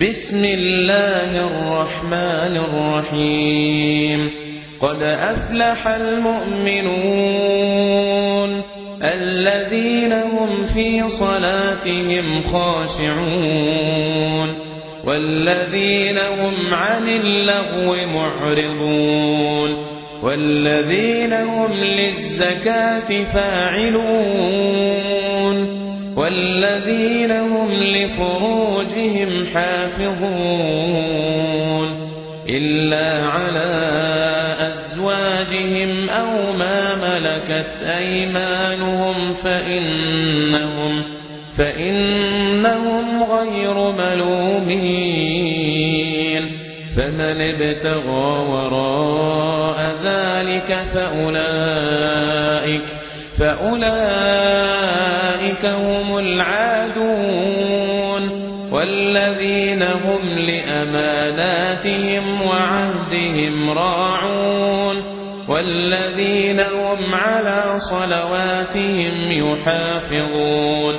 بسم الله الرحمن الرحيم قد أفلح المؤمنون الذين هم في صلاتهم خاشعون والذين هم عن اللغو معرضون والذين هم للزكاة فاعلون والذين هم لفروجهم حافظون إلا على أزواجهم أو ما ملكت أيمانهم فإنهم غير ملومين فمن ابتغى وراء ذلك فأولئك هم العادون والذين هم لأماناتهم وعهدهم راعون والذين هم على صلواتهم يحافظون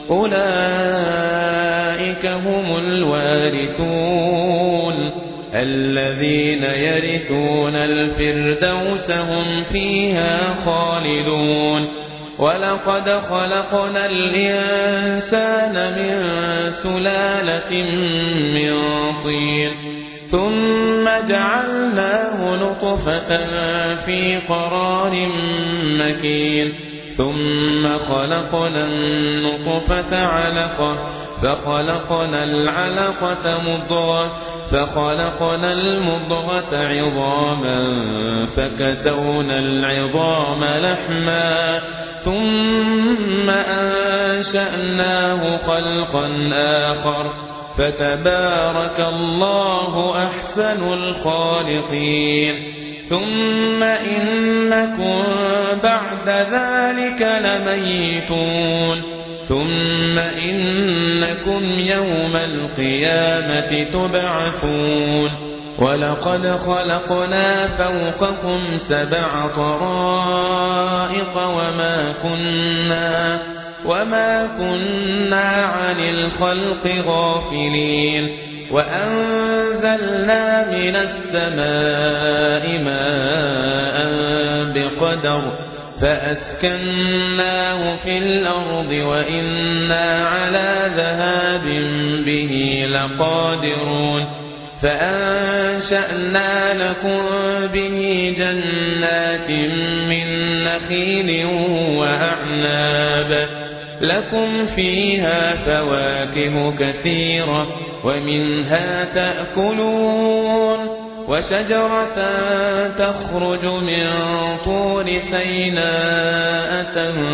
أولئك هم الوارثون الذين يرثون الفردوس هم فيها خالدون ولقد خلقنا الإنسان من سلالة من طين ثم جعلناه نطفة في قرار مكين ثم خلقنا النطفة علقة فخلقنا العلقة مضغة فخلقنا المضغة عظاما فكسونا العظام لحما ثم أنشأناه خلقا آخر فتبارك الله أحسن الخالقين ثم إنكم بعد ذلك لميتون ثم إنكم يوم القيامة تبعثون ولقد خلقنا فوقكم 7 طرائق وما كنا عن الخلق غافلين وأنزلنا من السماء ماء بقدر فأسكناه في الأرض وإنا على ذهاب به لقادرون فأنشأنا لكم به جنات من نخيل وأعناب لكم فيها فواكه كثيرة ومنها تأكلون وشجرة تخرج من طور سيناء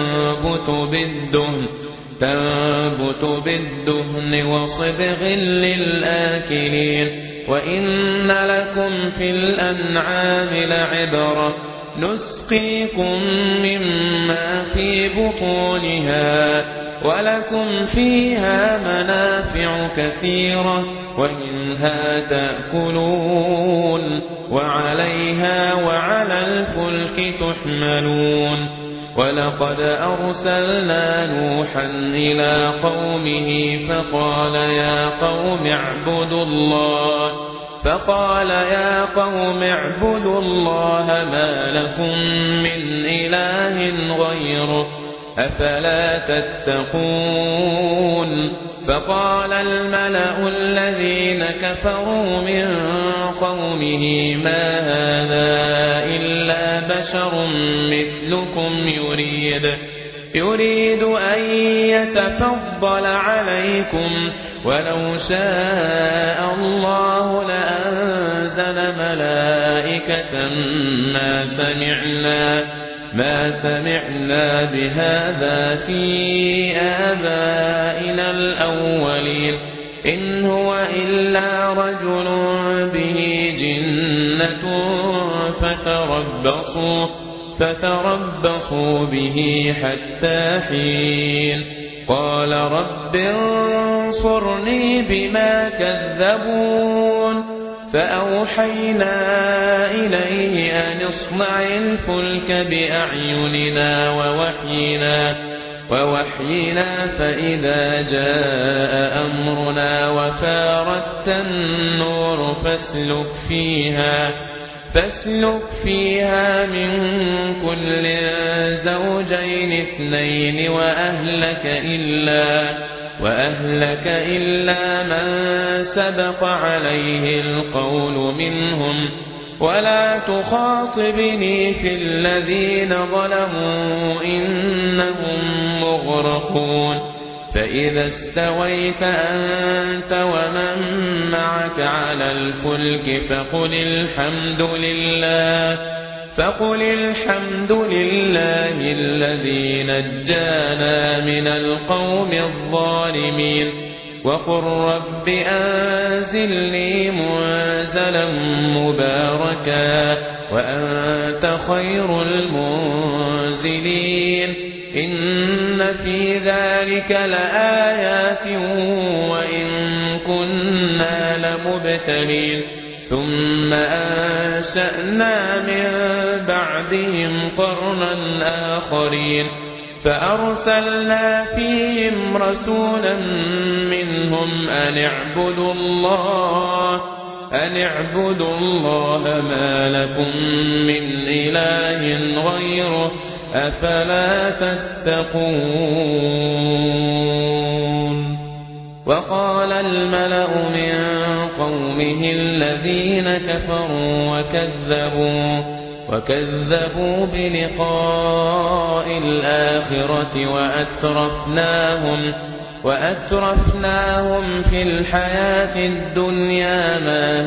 تنبت بالدهن وصبغ للآكلين وإن لكم في الأنعام لعبرة نسقيكم مما في بطونها ولكم فيها منافع كثيرة ومنها تأكلون وعليها وعلى الفلك تحملون ولقد أرسلنا نوحا إلى قومه فقال يا قوم اعبدوا الله ما لكم من إله غيره أفلا تتقون فقال الملأ الذين كفروا من قومه ما هذا إلا بشر مثلكم يريد أن يتفضل عليكم ولو شاء الله لأنزل ملائكة ما سمعنا بهذا في آبائنا الأولين إن هو إلا رجل به جنة فتربصوا به حتى حين قال رب انصرني بما كذبون فأوحينا إليه أن اصنع الفلك بأعيننا ووحينا ووحينا فإذا جاء أمرنا وفارت النور فاسلك فيها من كل زوجين اثنين وأهلك إلا من سبق عليه القول منهم ولا تخاطبني في الذين ظلموا إنهم مغرقون فإذا استويت أنت ومن معك على الفلك فقل الحمد لله الذي نجانا من القوم الظالمين وقل رب أنزلني منزلا مباركا وأنت خير المنزلين إن في ذلك لآيات وإن كنا لمبتلين ثم أنشأنا من بعدهم قرنا آخرين فأرسلنا فيهم رسولا منهم أن اعبدوا الله ما لكم من إله غيره أفلا تتقون وقال الملأ من قومه الذين كفروا وكذبوا بلقاء الآخرة وأترفناهم في الحياة الدنيا ما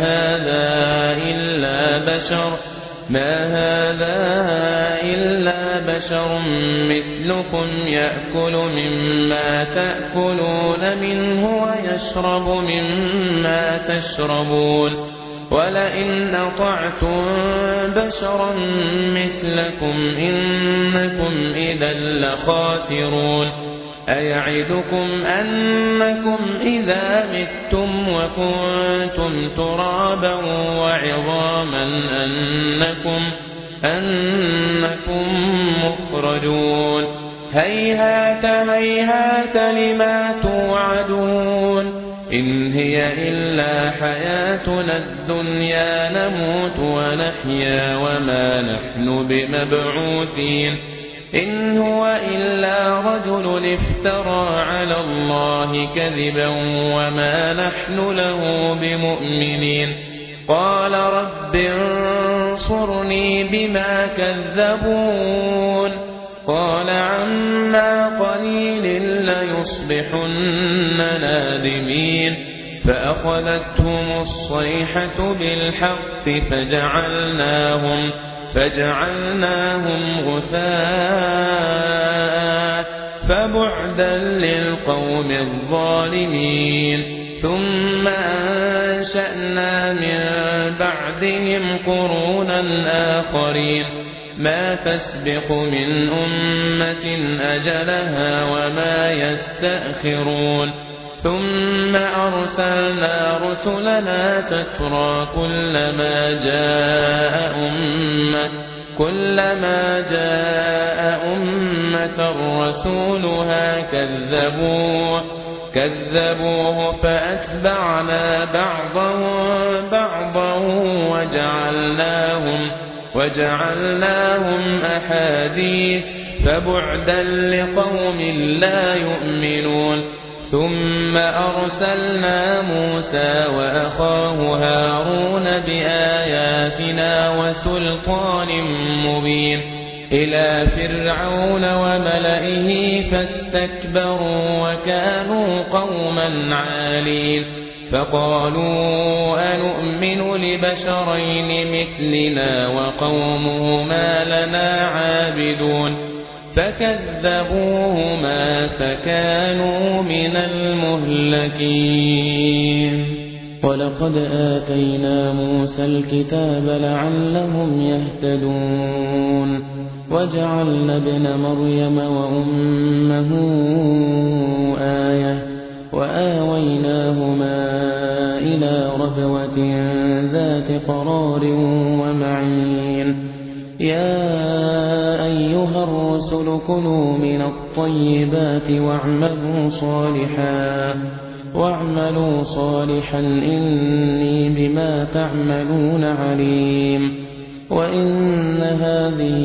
هذا إلا بشر مثلكم يأكل مما تأكلون منه ويشرب مما تشربون ولئن أطعتم بشرا مثلكم إنكم إذا لخاسرون أيعدكم أنكم إذا متم وكنتم ترابا وعظاما أنكم مخرجون هيهات لما توعدون إن هي إلا حياتنا الدنيا نموت ونحيا وما نحن بمبعوثين إن هو إلا رجل افترى على الله كذبا وما نحن له بمؤمنين قال رب انصرني بما كذبون قال عما قليل ليصبحن نادمين فأخذتهم الصيحة بالحق فجعلناهم غثاء فبعدا للقوم الظالمين ثم أنشأنا من بعدهم قرونا آخرين ما تسبق من أمة أجلها وما يستأخرون ثم أرسلنا رسلنا تترى كلما جاء أمة رسولها كذبوه فأتبعنا بعضهم بعضا وجعلناهم أحاديث فبعدا لقوم لا يؤمنون ثم أرسلنا موسى وأخاه هارون بآياتنا وسلطان مبين إلى فرعون وملئه فاستكبروا وكانوا قوما عالين فقالوا أنؤمن لبشرين مثلنا وقومهما لنا عابدون فكذبوهما فكانوا من المهلكين ولقد آتينا موسى الكتاب لعلهم يهتدون وجعلنا ابن مريم وأمه آية وآويناهما إلى ربوة ذات قرار ومعين يا أيها الرسل كلوا من الطيبات واعملوا صالحا إني بما تعملون عليم. وإن هذه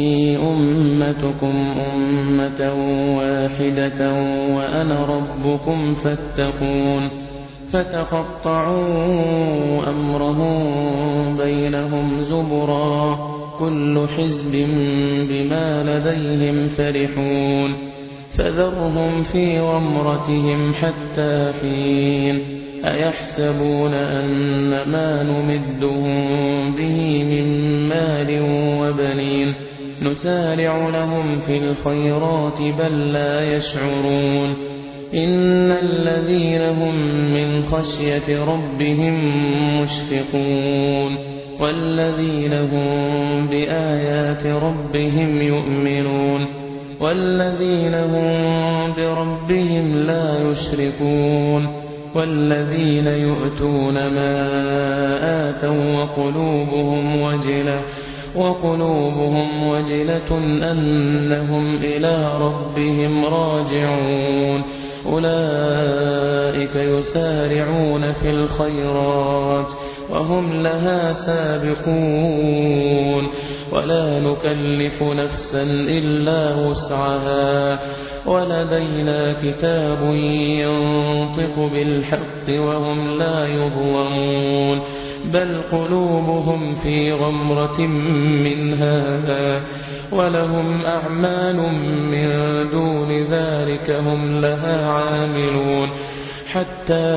أمتكم أمة واحدة وأنا ربكم فاتقون. فتقطعوا أمرهم بينهم زبرا كل حزب بما لديهم فرحون. فذرهم في غمرتهم حتى حين. أيحسبون أن ما نمدهم به من مال وبنين نسارع لهم في الخيرات بل لا يشعرون. إن الذين هم من خشية ربهم مشفقون والذين هم بآيات ربهم يؤمنون والذين هم بربهم لا يشركون والذين يؤتون ما آتوا وقلوبهم وجلة أنهم إلى ربهم راجعون. أولئك يسارعون في الخيرات وهم لها سابقون. ولا نكلف نفسا إلا وسعها ولدينا كتاب ينطق بالحق وهم لا يظلمون. بل قلوبهم في غمرة من هذا ولهم أعمال من دون ذلك هم لها عاملون. حتى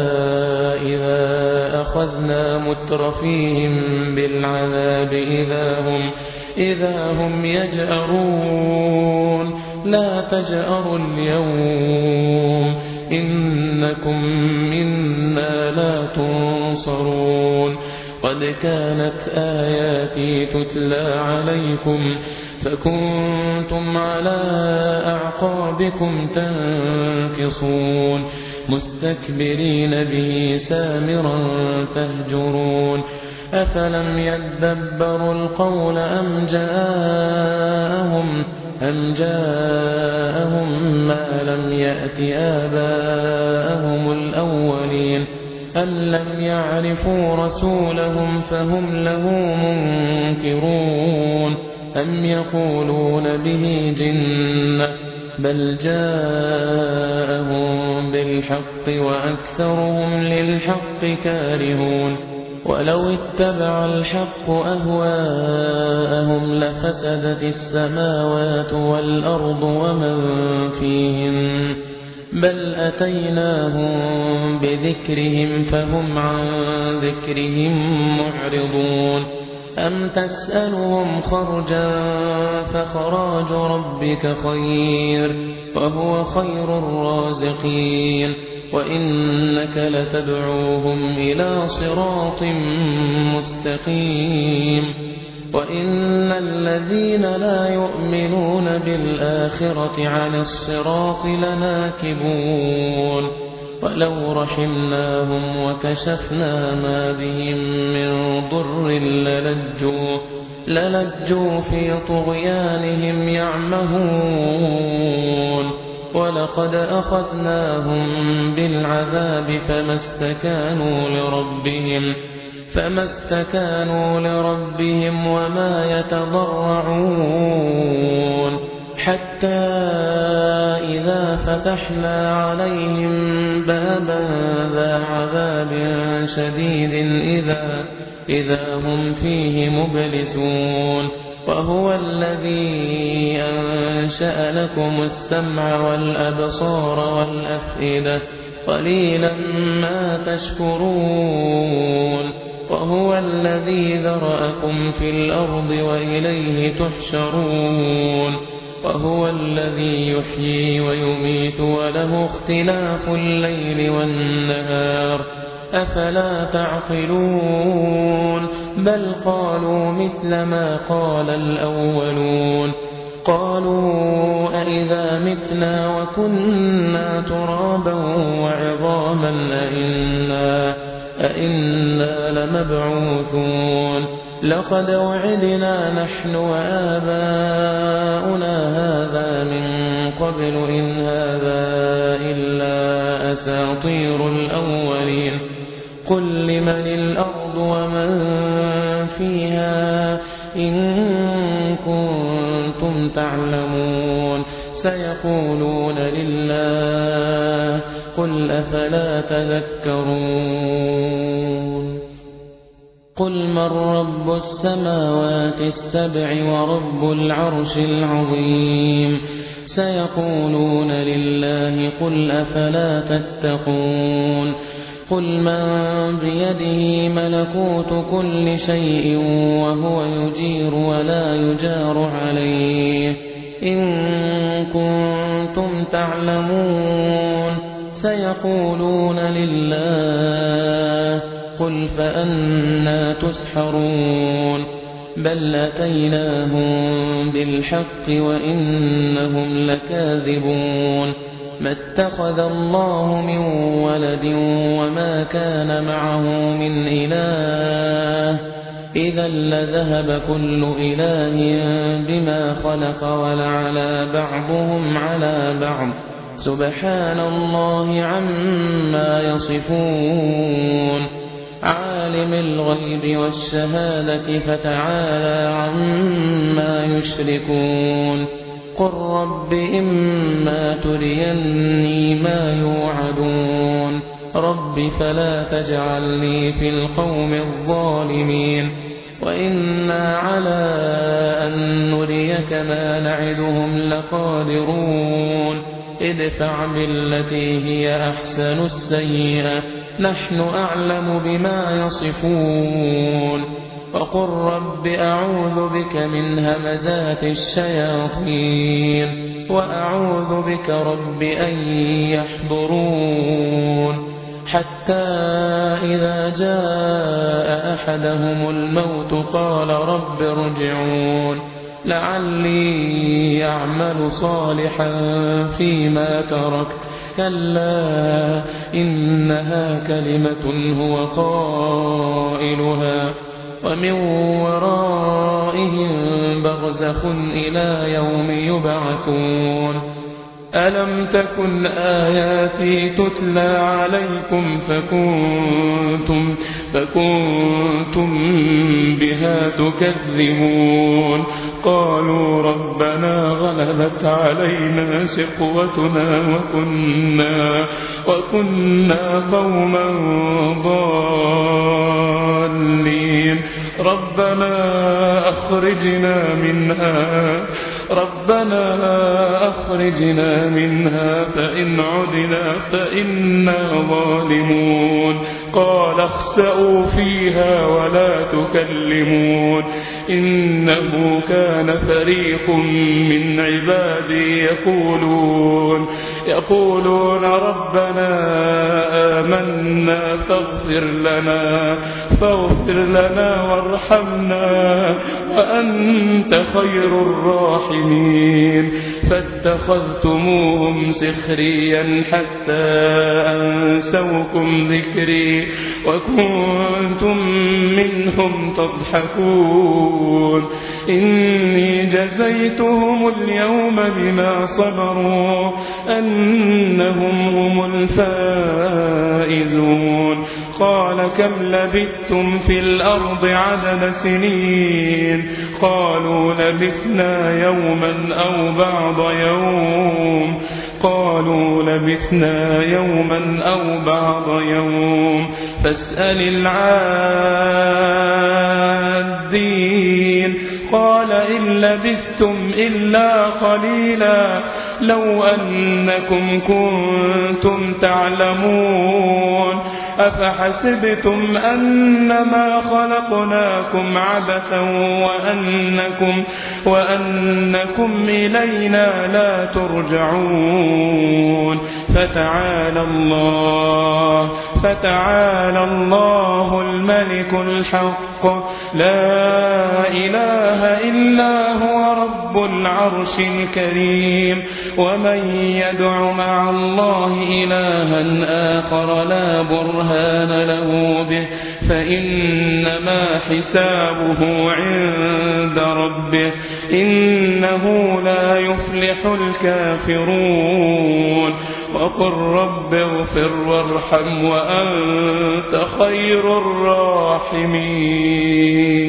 إذا أخذنا مترفيهم بالعذاب إذا هم يجأرون. لا تجأروا اليوم إنكم منا لا تنصرون. قد كانت آياتي تتلى عليكم فكنتم على أعقابكم تنكصون مستكبرين به سامرا تهجرون. أفلم يدبروا القول أم جاءهم ما لم يأت آباءهم الأولين أم لم يعرفوا رسولهم فهم له منكرون. أم يقولون به جنة بل جاءهم بالحق وأكثرهم للحق كارهون. ولو اتبع الحق أهواءهم لفسدت السماوات والأرض ومن فيهن بل أتيناهم بذكرهم فهم عن ذكرهم معرضون. أم تسألهم خرجا فخراج ربك خير وهو خير الرازقين. وإنك لتدعوهم إلى صراط مستقيم. وإن الذين لا يؤمنون بالآخرة عن الصراط لناكبون. ولو رحمناهم وكشفنا ما بهم من ضر للجوا في طغيانهم يعمهون. ولقد أخذناهم بالعذاب فما استكانوا لربهم وما يتضرعون. حتى إذا فتحنا عليهم بابا ذا عذاب شديد إذا هم فيه مبلسون. وهو الذي أنشأ لكم السمع والأبصار والأفئدة قليلا ما تشكرون. وهو الذي ذرأكم في الأرض وإليه تحشرون. وهو الذي يحيي ويميت وله اختلاف الليل والنهار أفلا تعقلون. بل قالوا مثل ما قال الأولون. قالوا أئذا متنا وكنا ترابا وعظاما أئنا لمبعوثون. لقد وعدنا نحن وآباؤنا هذا من قبل إن هذا إلا أساطير الأولين قل لمن الأرض ومن فيها إن كنتم تعلمون سيقولون لله قل أفلا تذكرون قل من رب السماوات السبع ورب العرش العظيم سيقولون لله قل أفلا تتقون قل من بيده ملكوت كل شيء وهو يجير ولا يجار عليه إن كنتم تعلمون سيقولون لله قل فأنى تسحرون بل أتيناهم بالحق وإنهم لكاذبون ما اتخذ الله من ولد وما كان معه من إله إذا لذهب كل إله بما خلق ولعلى بعضهم على بعض سبحان الله عما يصفون عالم الغيب والشهادة فتعالى عما يشركون قل رب إما تريني ما يوعدون رب فلا تجعلني في القوم الظالمين وإنا على أن نريك ما نعدهم لقادرون ادفع بالتي هي أحسن السيئة نحن أعلم بما يصفون وقل رب أعوذ بك من همزات الشياطين وأعوذ بك رب أن يحضرون حتى إذا جاء أحدهم الموت قال رب ارجعون لعلي أعمل صالحا فيما تركت كلا إنها كلمة هو قائلها ومن ورائهم برزخ إلى يوم يبعثون ألم تكن آياتي تتلى عليكم فكنتم بها تكذبون قالوا ربنا غلبت علينا شقوتنا وكنا قوما ضالين ربنا أخرجنا منها فإن عدنا فإنا ظالمون قال اخسئوا فيها ولا تكلمون إنه كان فريق من عبادي يقولون ربنا آمنا فاغفر لنا وارحمنا وأنت خير الراحمين فاتخذتموهم سخريا حتى أنسوكم ذكري وكنتم منهم تضحكون إني جزيتهم اليوم بما صبروا أنهم هم الفائزون قال كم لبثتم في الأرض عدد سنين قالوا لبثنا يوما أو بعض يوم قالوا لبثنا يوما أو بعض يوم فاسأل العادين قال إن لبثتم إلا قليلا لو أنكم كنتم تعلمون أفحسبتم أنما خلقناكم عبثا وأنكم إلينا لا ترجعون فتعالى الله الملك الحق لا إله إلا هو رب العرش الكريم ومن يدع مع الله إلها آخر لا برهان له به فإنما حسابه عند ربه إنه لا يفلح الكافرون وقل رب اغفر وارحم وأنت خير الراحمين